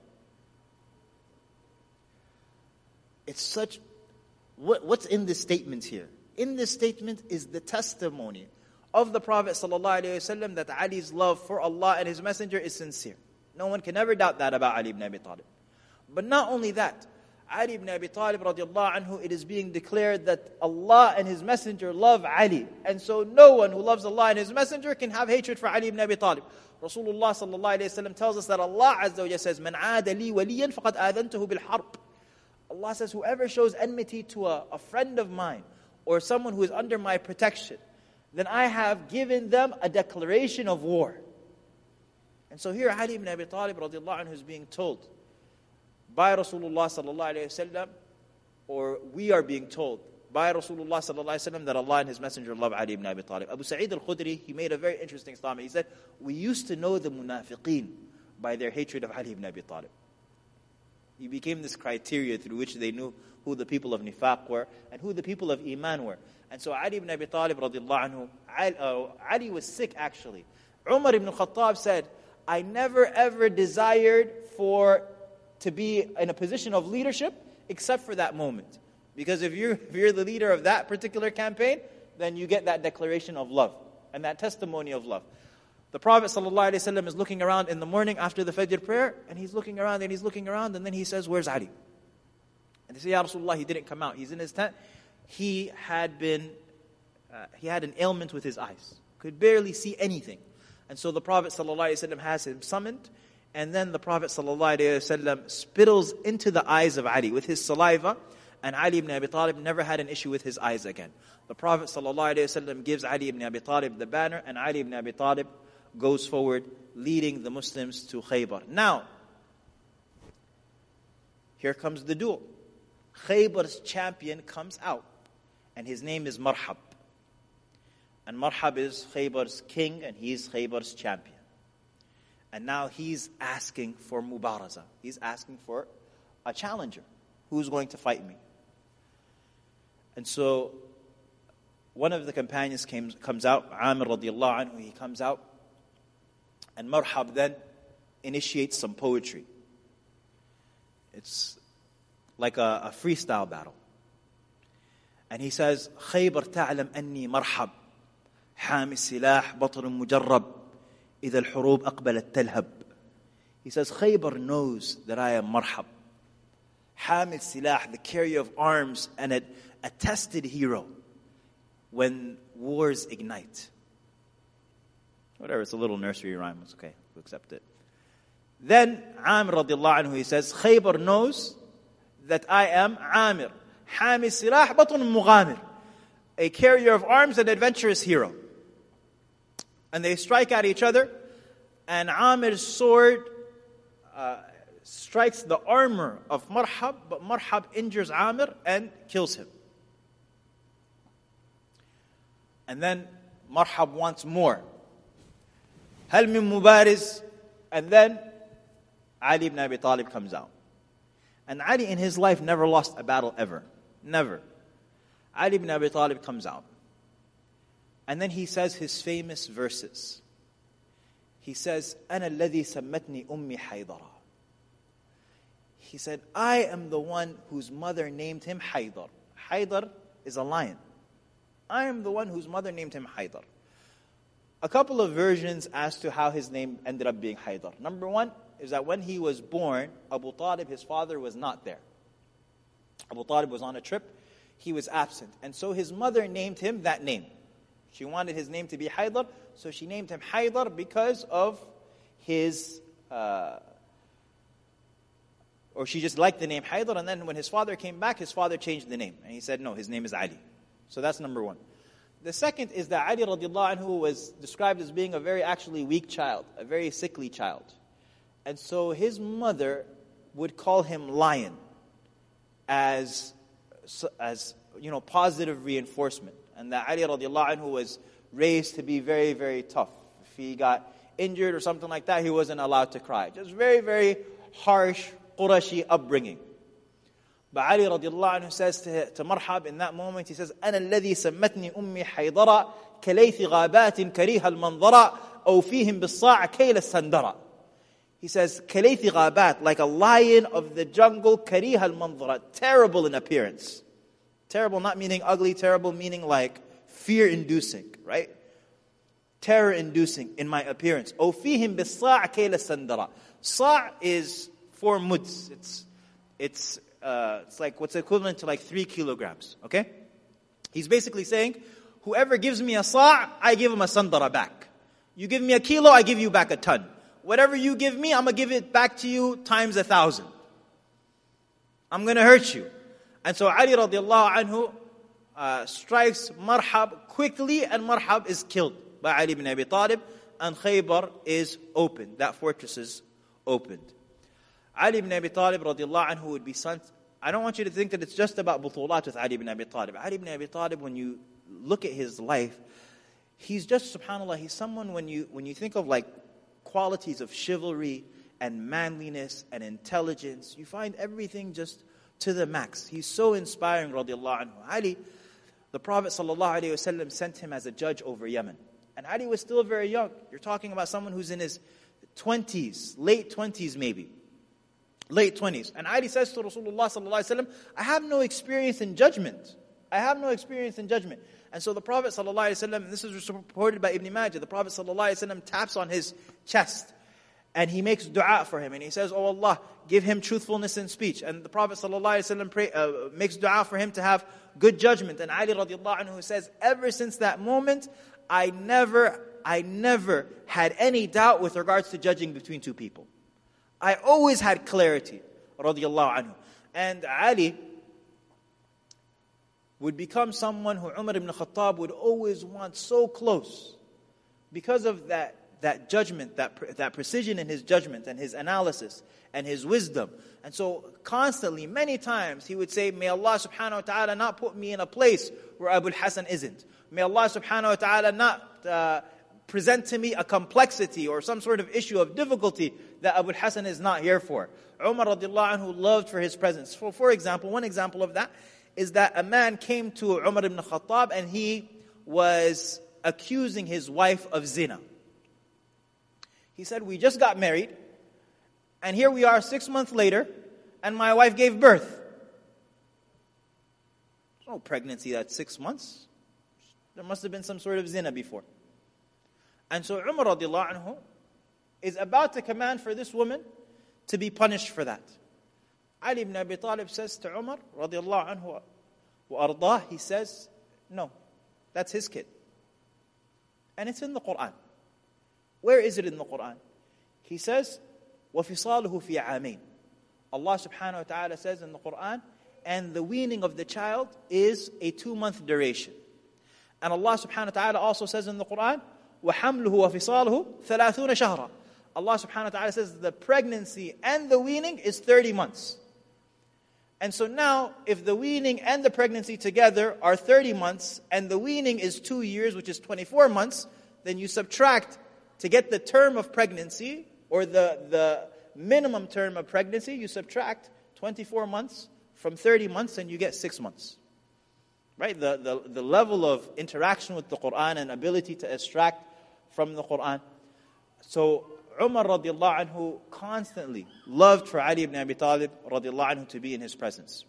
It's such, what, what's in this statement here? In this statement is the testimony of the Prophet ﷺ that Ali's love for Allah and His Messenger is sincere. No one can ever doubt that about Ali ibn Abi Talib. But not only that, Ali ibn Abi Talib radiallahu anhu, it is being declared that Allah and His Messenger love Ali. And so no one who loves Allah and His Messenger can have hatred for Ali ibn Abi Talib. Rasulullah sallallahu alayhi wa sallam tells us that Allah Azza wa Jalla says, "Man aada li waliyan faqad aadhantuhu bil harb." Allah says, whoever shows enmity to a, a friend of mine, or someone who is under my protection, then I have given them a declaration of war. And so here Ali ibn Abi Talib radiallahu anhu is being told by Rasulullah sallallahu alayhi wa sallam, or we are being told by Rasulullah sallallahu alayhi wa sallam, that Allah and His Messenger love Ali ibn Abi Talib. Abu Sa'id al-Khudri, he made a very interesting statement. He said, we used to know the munafiqeen by their hatred of Ali ibn Abi Talib. He became this criteria through which they knew who the people of nifaq were and who the people of iman were. And so Ali ibn Abi Talib radiallahu anhu, Ali, uh, Ali was sick actually. Umar ibn Khattab said, I never ever desired for to be in a position of leadership except for that moment. Because if you're, if you're the leader of that particular campaign, then you get that declaration of love and that testimony of love. The Prophet ﷺ is looking around in the morning after the Fajr prayer, and he's looking around and he's looking around, and then he says, where's Ali? And they say, Ya Rasulullah, he didn't come out. He's in his tent. He had been, uh, he had an ailment with his eyes. Could barely see anything. And so the Prophet ﷺ has him summoned, and then the Prophet ﷺ spittles into the eyes of Ali with his saliva, and Ali ibn Abi Talib never had an issue with his eyes again. The Prophet ﷺ gives Ali ibn Abi Talib the banner, and Ali ibn Abi Talib goes forward, leading the Muslims to Khaybar. Now, here comes the duel. Khaybar's champion comes out, and his name is Marhab. And Marhab is Khaybar's king, and he's Khaybar's champion. And now he's asking for mubaraza. He's asking for a challenger. Who's going to fight me? And so, one of the companions came, comes out, Amir radiallahu anhu, he comes out, and Marhab then initiates some poetry. It's like a, a freestyle battle. And he says, خيبر تعلم أني مرحب حامي السلاح بطل مجرب إذا الحروب أقبلت تلهب. He says, Khaybar knows that I am Marhab. حامي السلاح, the carrier of arms, and a, a tested hero when wars ignite. Whatever, it's a little nursery rhyme. It's okay, we'll accept it. Then Amir radiallahu anhu, he says, Khaybar knows that I am Amir, Hami Silah Batun Mughamir, a carrier of arms and adventurous hero. And they strike at each other, and Amir's sword uh, strikes the armor of Marhab, but Marhab injures Amir and kills him. And then Marhab wants more. Hal min mubariz? And then Ali ibn Abi Talib comes out. And Ali in his life never lost a battle ever. Never. Ali ibn Abi Talib comes out. And then he says his famous verses. He says, أَنَا الَّذِي سَمَّتْنِي أُمِّي حَيْضَرًا. He said, I am the one whose mother named him Haydar. Haydar is a lion. I am the one whose mother named him Haydar. A couple of versions as to how his name ended up being Haydar. Number one is that when he was born, Abu Talib, his father, was not there. Abu Talib was on a trip. He was absent. And so his mother named him that name. She wanted his name to be Haydar, so she named him Haydar because of his, uh, or she just liked the name Haydar, and then when his father came back, his father changed the name. And he said, no, his name is Ali. So that's number one. The second is that Ali radiallahu anhu was described as being a very actually weak child, a very sickly child. And so his mother would call him lion as, as you know, positive reinforcement. And that Ali radiallahu anhu was raised to be very, very tough. If he got injured or something like that, he wasn't allowed to cry. Just very, very harsh Qurashi upbringing. But Ali radiallahu anhu says to, to Marhab in that moment, he says, أَنَا الَّذِي سَمَّتْنِي أُمِّي حَيْضَرًا كَلَيْثِ غَابَاتٍ كَرِيهَ الْمَنْظَرَ أَوْ فِيهِمْ بِالصَّاعَ كَيْلَ السَّنْدَرَ. He says, كَلَيْثِ غَابَات, like a lion of the jungle, كَرِيهَ الْمَنْظَرَ, terrible in appearance. Terrible not meaning ugly, terrible meaning like fear-inducing, right? Terror-inducing in my appearance. أَوْ فِيهِمْ بِالصَّاعَ كَيْلَ السَّنْدَرَ. Sa' is four muds. It's, it's, uh, it's like what's equivalent to like three kilograms, okay? He's basically saying, whoever gives me a sa', I give him a sandara back. You give me a kilo, I give you back a ton. Whatever you give me, I'm going to give it back to you times a thousand. I'm going to hurt you. And so Ali radiallahu anhu uh, strikes Marhab quickly, and Marhab is killed by Ali ibn Abi Talib, and Khaybar is opened. That fortress is opened. Ali ibn Abi Talib radiallahu anhu would be sent. I don't want you to think that it's just about butulat with Ali ibn Abi Talib. Ali ibn Abi Talib, when you look at his life, he's just, subhanAllah, he's someone when you when you think of like qualities of chivalry and manliness and intelligence, you find everything just to the max. He's so inspiring, radiallahu anhu. Ali, the Prophet sallallahu alaihi wasallam sent him as a judge over Yemen. And Ali was still very young. You're talking about someone who's in his twenties, late twenties maybe. Late twenties. And Ali says to Rasulullah sallallahu alaihi wasallam, I have no experience in judgment. I have no experience in judgment. And so the Prophet sallallahu alaihi wasallam, and this is reported by Ibn Majah, the Prophet sallallahu alaihi wasallam taps on his chest and he makes dua for him. And he says, oh Allah, give him truthfulness in speech. And the Prophet sallallahu alaihi wasallam pray, uh, makes dua for him to have good judgment. And Ali radiallahu anhu says, ever since that moment, I never, I never had any doubt with regards to judging between two people. I always had clarity, radiallahu anhu. And Ali would become someone who Umar ibn Khattab would always want so close because of that, that judgment, that, that precision in his judgment and his analysis and his wisdom. And so constantly, many times, he would say, may Allah subhanahu wa ta'ala not put me in a place where Abu al-Hasan isn't. May Allah subhanahu wa ta'ala not uh, present to me a complexity or some sort of issue of difficulty that Abu al-Hasan is not here for. Umar radiallahu anhu loved for his presence. For, for example, one example of that is that a man came to Umar ibn Khattab and he was accusing his wife of zina. He said, we just got married, and here we are six months later, and my wife gave birth. There's no pregnancy that's six months. There must have been some sort of zina before. And so Umar radiallahu anhu is about to command for this woman to be punished for that. Ali ibn Abi Talib says to Umar radiallahu anhu wa ardah, he says, no, that's his kid. And it's in the Quran. Where is it in the Quran? He says, وَفِصَالُهُ فِي عَامَيْنِ. Allah subhanahu wa ta'ala says in the Quran, and the weaning of the child is a two-month duration. And Allah subhanahu wa ta'ala also says in the Quran, وَحَمْلُهُ وَفِصَالُهُ ثَلَاثُونَ شَهْرًا. Allah subhanahu wa ta'ala says the pregnancy and the weaning is thirty months. And so now, if the weaning and the pregnancy together are thirty months, and the weaning is two years, which is twenty-four months, then you subtract to get the term of pregnancy, or the, the minimum term of pregnancy, you subtract twenty-four months from thirty months, and you get six months. Right? The, the, the level of interaction with the Quran and ability to extract from the Quran. So, Umar radiallahu anhu constantly loved for Ali ibn Abi Talib radiallahu anhu to be in his presence.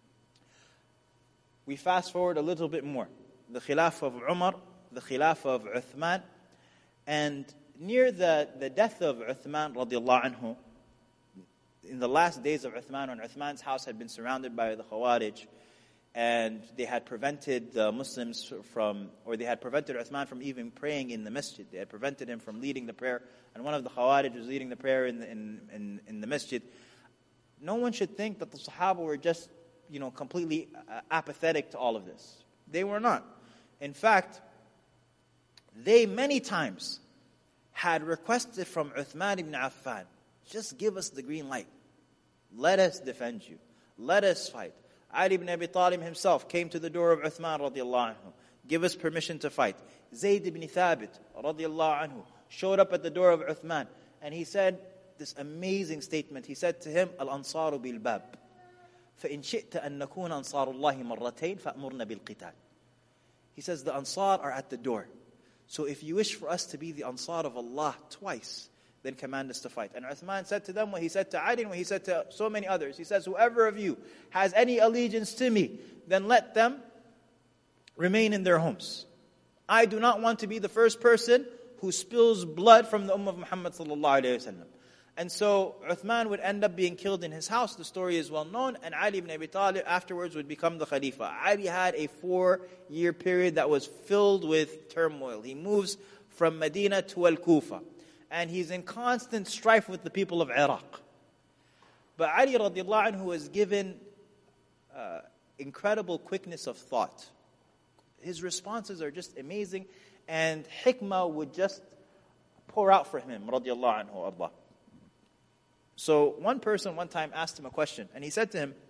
We fast forward a little bit more. The Khilafah of Umar, the Khilafah of Uthman, and near the, the death of Uthman radiallahu anhu, in the last days of Uthman, when Uthman's house had been surrounded by the Khawarij, and they had prevented the Muslims from, or they had prevented Uthman from even praying in the masjid. They had prevented him from leading the prayer. And one of the Khawarij was leading the prayer in the, in, in, in the masjid. No one should think that the Sahaba were just, you know, completely uh, apathetic to all of this. They were not. In fact, they many times had requested from Uthman ibn Affan, just give us the green light. Let us defend you. Let us fight. Ali ibn Abi Talib himself came to the door of Uthman radiallahu anhu. Give us permission to fight. Zayd ibn Thabit radiallahu anhu showed up at the door of Uthman, and he said this amazing statement. He said to him, Al-Ansaru bil-Bab. فَإِنْ شِئْتَ أَن نَكُونَ أَنصَارُ اللَّهِ مَرَّتَيْنِ فَأْمُرْنَا بِالْقِتَالِ. He says, the Ansar are at the door. So if you wish for us to be the Ansar of Allah twice, then command us to fight. And Uthman said to them what he said to Ali and what he said to so many others. He says, whoever of you has any allegiance to me, then let them remain in their homes. I do not want to be the first person who spills blood from the Ummah of Muhammad sallallahu alayhi wa sallam. And so Uthman would end up being killed in his house. The story is well known. And Ali ibn Abi Talib afterwards would become the Khalifa. Ali had a four-year period that was filled with turmoil. He moves from Medina to Al-Kufa. And he's in constant strife with the people of Iraq. But Ali radiallahu anhu was given uh, incredible quickness of thought. His responses are just amazing. And hikmah would just pour out for him, radiallahu anhu Allah. So one person one time asked him a question. And he said to him,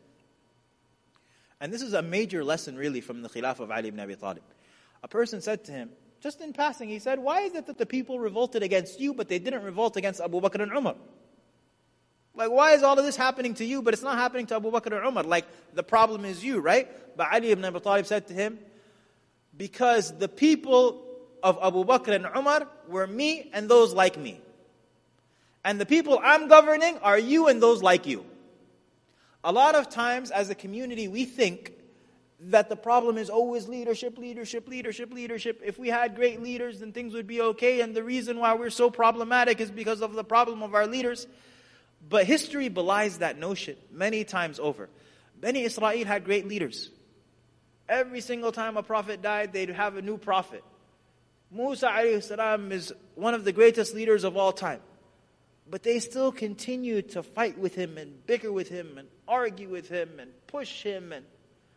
and this is a major lesson really from the Khilafah of Ali ibn Abi Talib. A person said to him, just in passing, he said, why is it that the people revolted against you, but they didn't revolt against Abu Bakr and Umar? Like, why is all of this happening to you, but it's not happening to Abu Bakr and Umar? Like, the problem is you, right? But Ali ibn Abi Talib said to him, because the people of Abu Bakr and Umar were me and those like me. And the people I'm governing are you and those like you. A lot of times, as a community, we think that the problem is always leadership, leadership, leadership, leadership. If we had great leaders, then things would be okay. And the reason why we're so problematic is because of the problem of our leaders. But history belies that notion many times over. Bani Israel had great leaders. Every single time a prophet died, they'd have a new prophet. Musa alayhi salam is one of the greatest leaders of all time. But they still continued to fight with him and bicker with him and argue with him and push him and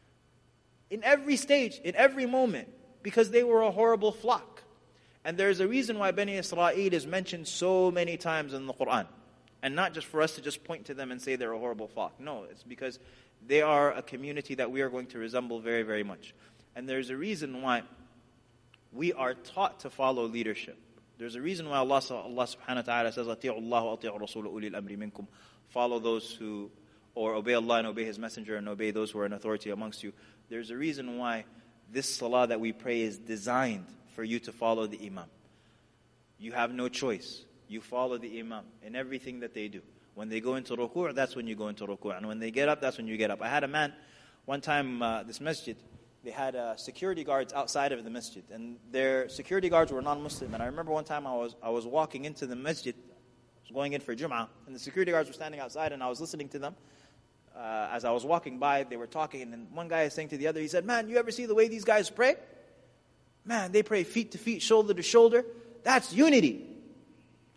in every stage, in every moment, because they were a horrible flock. And there's a reason why Bani Israel is mentioned so many times in the Quran. And not just for us to just point to them and say they're a horrible flock. No, it's because they are a community that we are going to resemble very, very much. And there's a reason why we are taught to follow leadership. There's a reason why Allah, Allah subhanahu wa ta'ala says, أَطِيعُوا اللَّهَ وَأَطِيعُوا الرَّسُولَ أُولِي الْأَمْرِ مِنْكُمْ. Follow those who, or obey Allah and obey His Messenger and obey those who are in authority amongst you. There's a reason why this salah that we pray is designed for you to follow the imam. You have no choice. You follow the imam in everything that they do. When they go into ruku', that's when you go into ruku'. And when they get up, that's when you get up. I had a man, one time, uh, this masjid, they had uh, security guards outside of the masjid. And their security guards were non-Muslim. And I remember one time I was I was walking into the masjid, I was going in for Jum'ah, and the security guards were standing outside, and I was listening to them. Uh, as I was walking by, they were talking, and then one guy is saying to the other, he said, man, you ever see the way these guys pray? Man, they pray feet to feet, shoulder to shoulder. That's unity. And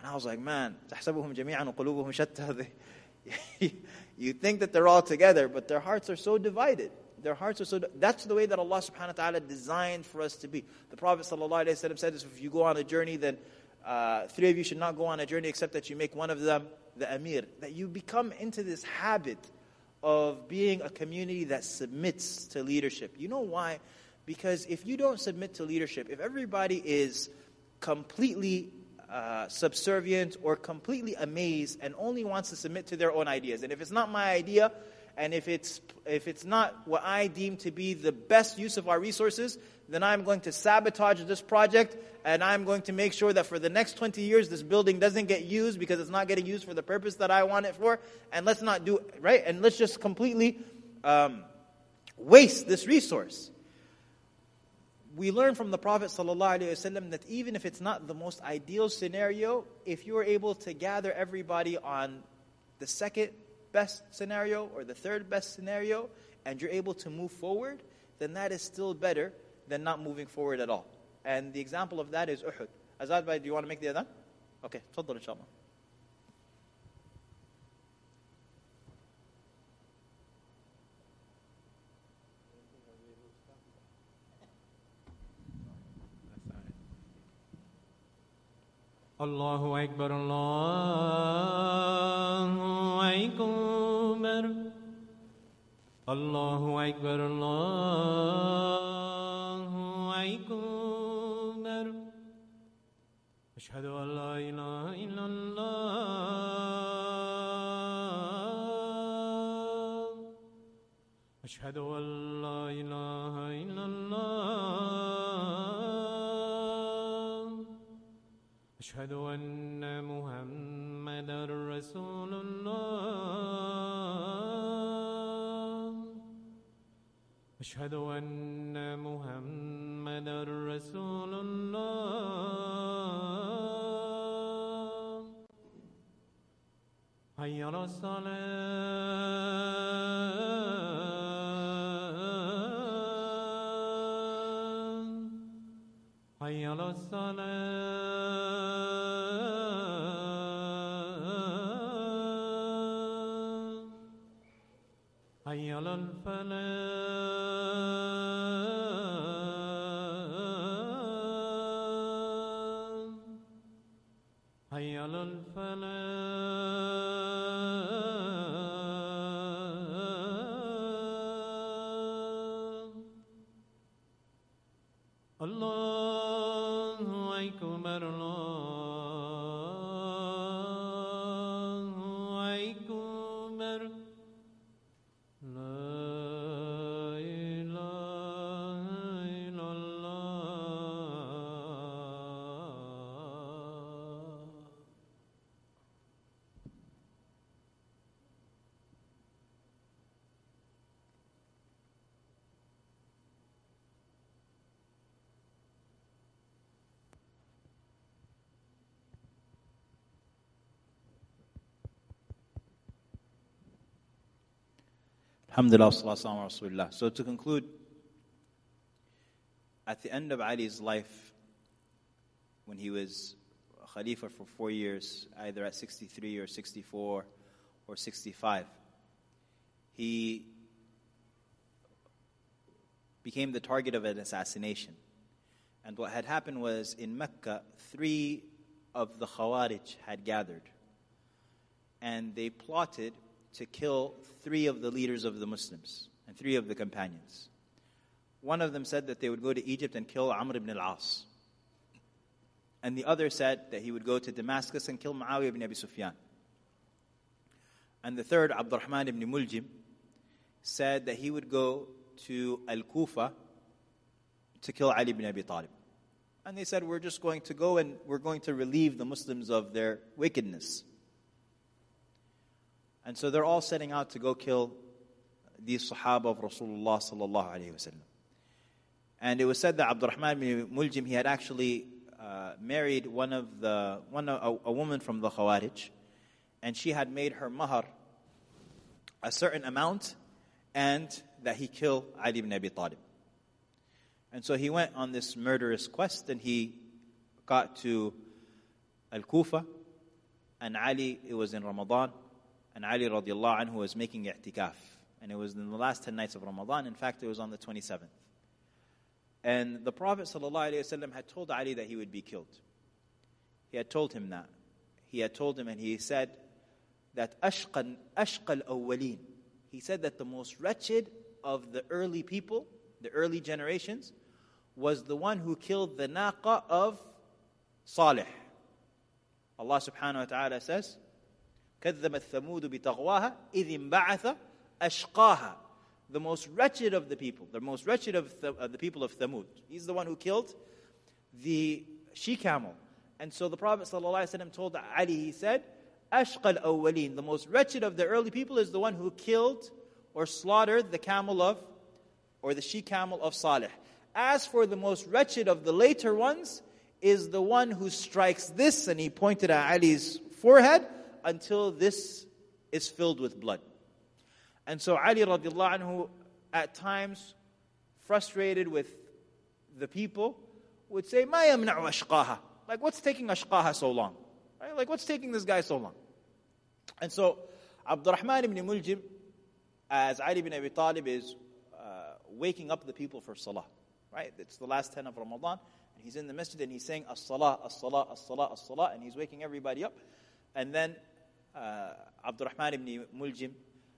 And I was like, man, تحسبهم جميعا وقلوبهم شتى. You think that they're all together, but their hearts are so divided. Their hearts are so. That's the way that Allah subhanahu wa ta'ala designed for us to be. The Prophet sallallahu alaihi wasallam said this: if you go on a journey, then uh, three of you should not go on a journey except that you make one of them the Amir. That you become into this habit of being a community that submits to leadership. You know why? Because if you don't submit to leadership, if everybody is completely uh, subservient or completely amazed and only wants to submit to their own ideas, and if it's not my idea, and if it's if it's not what I deem to be the best use of our resources, then I'm going to sabotage this project, and I'm going to make sure that for the next twenty years this building doesn't get used because it's not getting used for the purpose that I want it for, and let's not do it, right? And let's just completely um, waste this resource. We learn from the Prophet ﷺ that even if it's not the most ideal scenario, if you are able to gather everybody on the second best scenario or the third best scenario, and you're able to move forward, then that is still better than not moving forward at all. And the example of that is Uhud. Azad Bhai, do you want to make the adhan? Okay, تفضل inshallah. Allahu Akbar, Allahu Akbar, Allahu Akbar, Allahu Akbar. Ashhadu an la ilaha illallah. Ashhadu an la ilaha illallah. أشهد أن محمدًا رسول الله. أشهد أن محمدًا رسول الله. حي على الصلاة. حي على الصلاة. حي على الفلاح. حي على الفلاح. الله أكبر، الله أكبر. Alhamdulillah, sallallahu alaihi wa sallam. So to conclude, at the end of Ali's life, when he was Khalifa for four years, either at sixty-three or sixty-four or sixty-five, he became the target of an assassination. And what had happened was, in Mecca, three of the Khawarij had gathered, and they plotted to kill three of the leaders of the Muslims and three of the companions. One of them said that they would go to Egypt and kill Amr ibn al-As. And the other said that he would go to Damascus and kill Muawiyah ibn Abi Sufyan. And the third, Abdurrahman ibn Muljim, said that he would go to Al-Kufa to kill Ali ibn Abi Talib. And they said, we're just going to go and we're going to relieve the Muslims of their wickedness. And so they're all setting out to go kill these Sahaba of Rasulullah sallallahu alayhi wa sallam. And it was said that Abdurrahman ibn Muljim, he had actually uh, married one of the one a, a woman from the Khawarij, and she had made her mahar a certain amount, and that he kill Ali ibn Abi Talib. And so he went on this murderous quest, and he got to Al-Kufa, and Ali, it was in Ramadan, and Ali radiallahu anhu was making i'tikaf. And it was in the last ten nights of Ramadan. In fact, it was on the twenty-seventh. And the Prophet sallallahu alaihi wasallam had told Ali that he would be killed. He had told him that. He had told him, and he said that ashqan ashqal awwaleen. He said that the most wretched of the early people, the early generations, was the one who killed the naqa of Salih. Allah subhanahu wa ta'ala says, كَذَّبَتْ ثَمُودُ بِتَغْوَاهَا إِذِ انْبَعَثَ أَشْقَاهَا. The most wretched of the people, the most wretched of the, of the people of Thamud. He's the one who killed the she-camel. And so the Prophet ﷺ told Ali, he said, أَشْقَ الْأَوَّلِينَ. The most wretched of the early people is the one who killed or slaughtered the camel of, or the she-camel of Salih. As for the most wretched of the later ones, is the one who strikes this, and he pointed at Ali's forehead, until this is filled with blood. And so Ali radiallahu anhu, at times, frustrated with the people, would say, مَا يَمْنَعُ أَشْقَاهَا. Like, what's taking Ashqaha so long? Right? Like, what's taking this guy so long? And so, Abdurrahman ibn Muljim, as Ali ibn Abi Talib is uh, waking up the people for Salah. Right? It's the last ten of Ramadan, and he's in the masjid, and he's saying, As-Salah, As-Salah, As-Salah, As-Salah, and he's waking everybody up. And then, uh, Abdurrahman ibn Muljim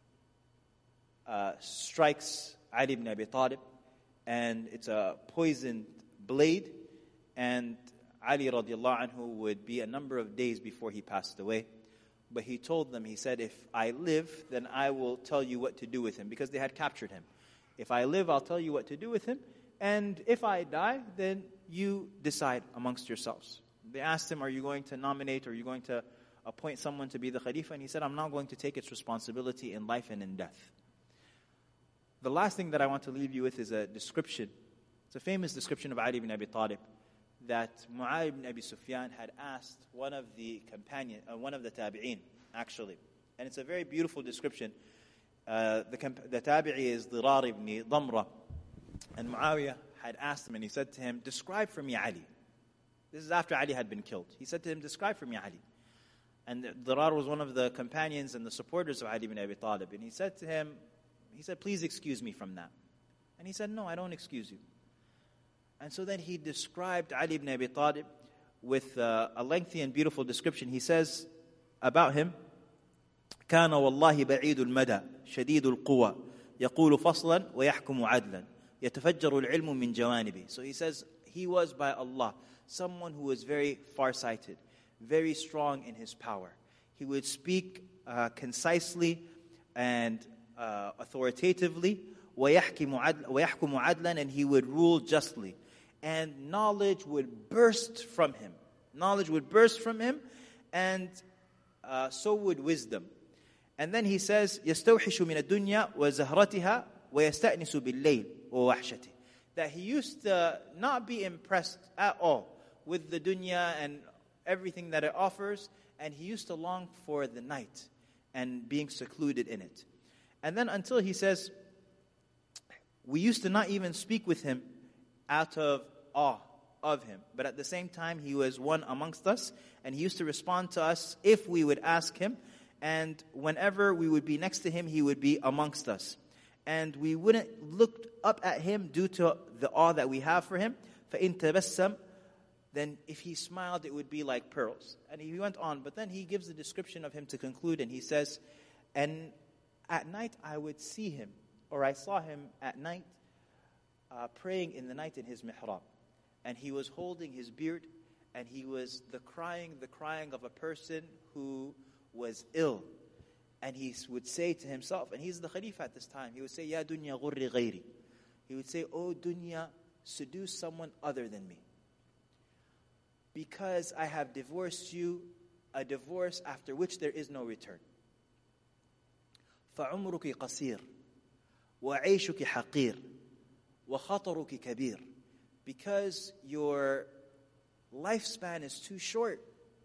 uh, strikes Ali ibn Abi Talib, and it's a poisoned blade, and Ali radiallahu anhu would be a number of days before he passed away. But he told them, he said, if I live, then I will tell you what to do with him, because they had captured him. If I live, I'll tell you what to do with him, and if I die, then you decide amongst yourselves. They asked him, are you going to nominate, or are you going to appoint someone to be the Khalifa? And he said, I'm not going to take its responsibility in life and in death. The last thing that I want to leave you with is a description. It's a famous description of Ali ibn Abi Talib, that Mu'awiyah ibn Abi Sufyan had asked one of the companion, uh, one of the tabi'een, actually. And it's a very beautiful description. Uh, the, comp- the tabi'i is Dirar ibn Damra. And Mu'awiyah had asked him, and he said to him, describe for me Ali. This is after Ali had been killed. He said to him, describe for me Ali. And Dirar was one of the companions and the supporters of Ali ibn Abi Talib. And he said to him, he said, please excuse me from that. And he said, no, I don't excuse you. And so then he described Ali ibn Abi Talib with uh, a lengthy and beautiful description. He says about him, كان والله بعيد المدى شديد القوى يقول فصلا ويحكم عدلا يتفجر العلم من جوانبه. So he says he was, by Allah, someone who was very farsighted, very strong in his power. He would speak uh, concisely and uh, authoritatively, ويحكم عدلا, and he would rule justly. And knowledge would burst from him. Knowledge would burst from him, and uh, so would wisdom. And then he says, يستوحش من الدنيا وزهرتها ويستأنس بالليل ووحشته. That he used to not be impressed at all with the dunya and everything that it offers, and he used to long for the night and being secluded in it. And then until he says, we used to not even speak with him out of awe of him. But at the same time, he was one amongst us, and he used to respond to us if we would ask him. And whenever we would be next to him, he would be amongst us. And we wouldn't look up at him due to the awe that we have for him. فَإِن تَبَسَّمْ, then if he smiled, it would be like pearls. And he went on, but then he gives the description of him to conclude, and he says, and at night I would see him, or I saw him at night, uh, praying in the night in his mihrab. And he was holding his beard, and he was the crying, the crying of a person who was ill. And he would say to himself, and he's the Khalifa at this time, he would say, Ya dunya ghurri ghayri. He would say, Oh dunya, seduce someone other than me. Because I have divorced you, a divorce after which there is no return. فَعُمْرُكِ قَصِيرٌ وَعَيْشُكِ حَقِيرٌ وَخَطَرُكِ كَبِيرٌ. Because your lifespan is too short,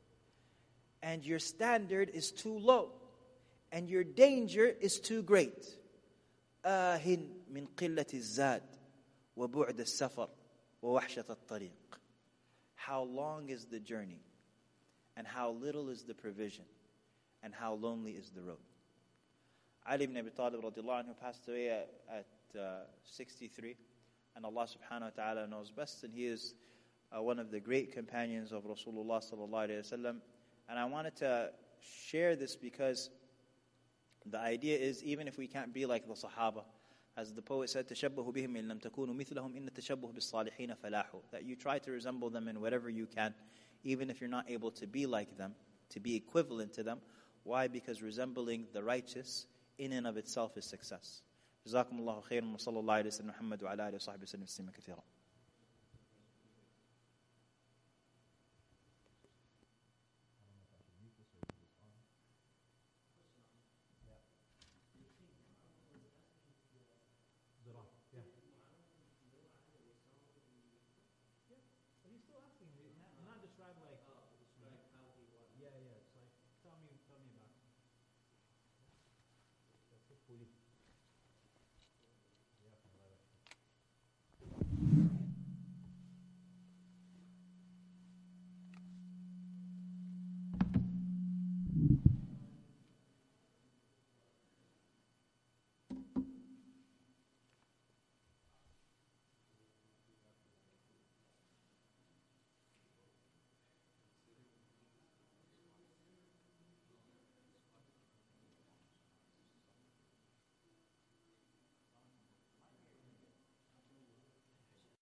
and your standard is too low, and your danger is too great. آهٍ مِنْ قِلَّةِ الزَّادِ وَبُعْدَ السَّفَرِ وَوَحْشَةَ الطَّرِيقِ. How long is the journey, and how little is the provision. and how lonely is the road. Ali ibn Abi Talib radiallahu anhu passed away at, at uh, sixty-three, and Allah subhanahu wa ta'ala knows best, and he is uh, one of the great companions of Rasulullah sallallahu alayhi wa sallam. And I wanted to share this because the idea is, even if we can't be like the Sahaba, as the poet said, تَشَبَّهُ بِهِمْ إِن لَمْ تَكُونُوا مِثْلَهُمْ إِنَّ التَّشَبُّهُ بِالصَّالِحِينَ فَلَاحُ, that you try to resemble them in whatever you can, even if you're not able to be like them, to be equivalent to them. Why? Because resembling the righteous in and of itself is success. جزاكم الله خيرا وصلى الله على سيدنا محمد وعلى آله وصحبه وسلم تسليما كثيرا. Yeah, yeah. It's like, tell me, tell me about it. That's the